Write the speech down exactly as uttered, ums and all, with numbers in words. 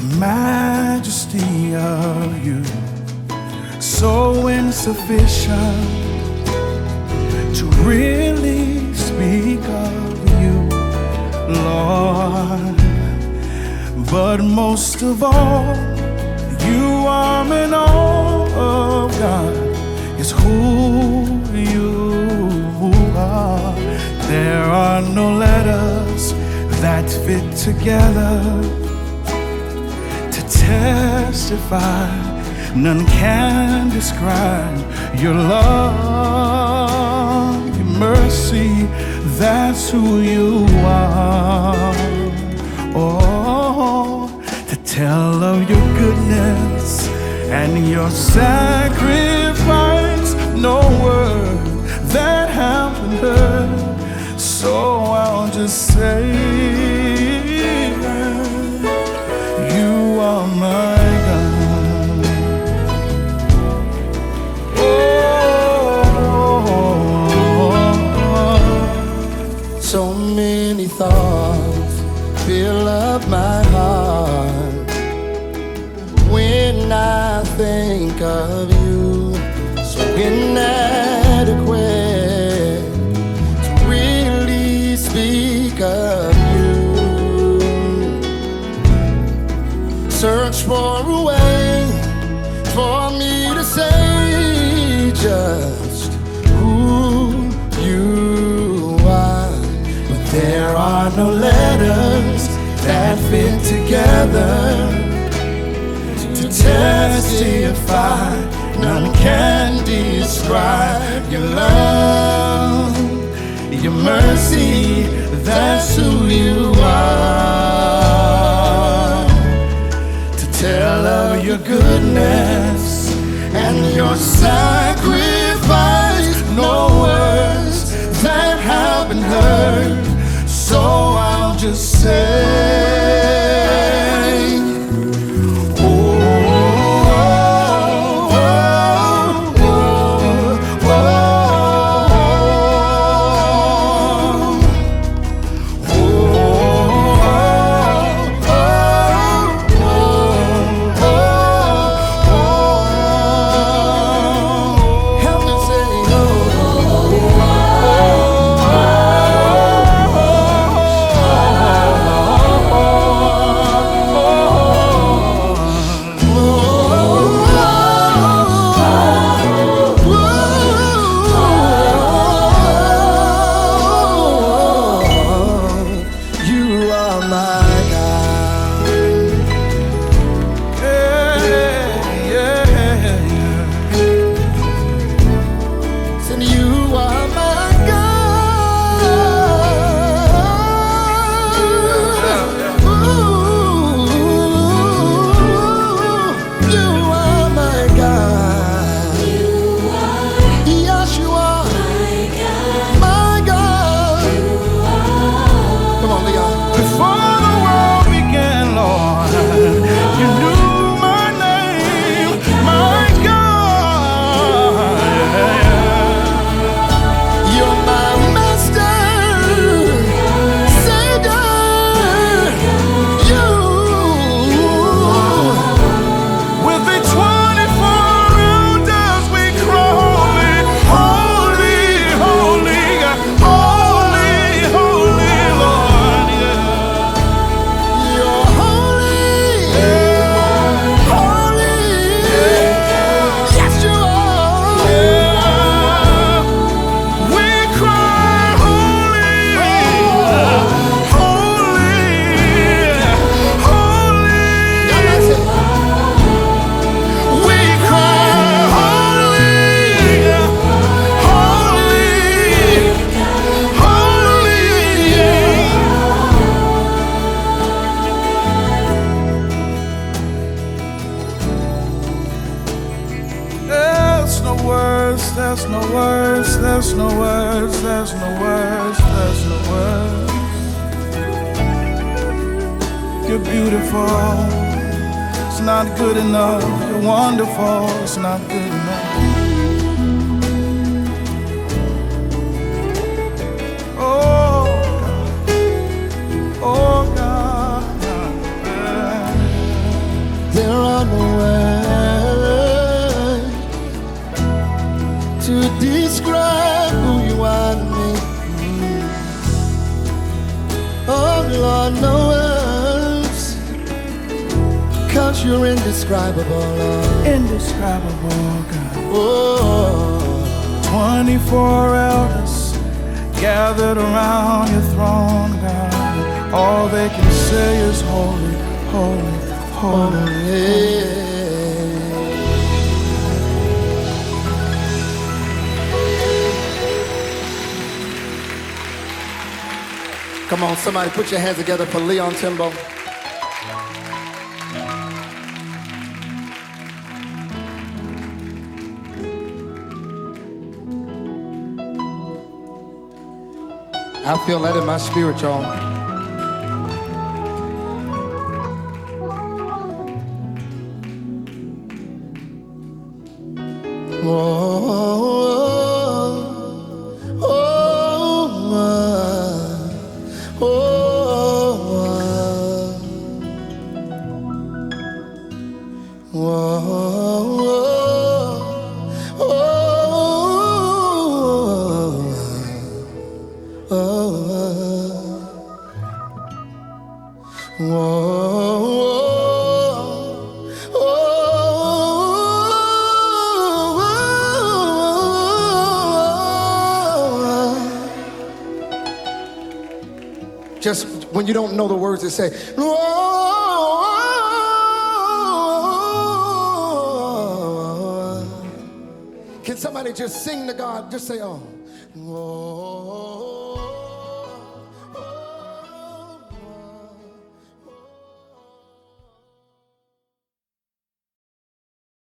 majesty of you, so insufficient to really speak of you, Lord. But most of all, you are in all of God, is who you are. There are no letters that fit together to testify. None can describe your love, your mercy. That's who you are. Oh, to tell of your goodness and your sacrifice, no word that have been heard. So I'll just say, you are my God. Oh, so many thoughts fill up my heart when I think of you. So inadequate to really speak of you. Search for a way for me to say just who you are. But there are no letters that fit together to testify. None can describe your love, your mercy. That's who you are. To tell of your goodness and your sacrifice, no words that have been heard. So I'll just say, there's no words, there's no words, there's no words, there's no words. You're beautiful, it's not good enough. You're wonderful, it's not good enough. Oh God, oh God, find no word to describe who you are to me. Oh Lord, no words, 'cause you're indescribable, Lord. Indescribable, God. Oh, twenty-four elders gathered around your throne, God. All they can say is holy, holy, holy. yeah. Come on, somebody put your hands together for Leon Timbo. I feel that in my spirit, y'all. Just when you don't know the words, they say, can somebody just sing to God? Just say, oh.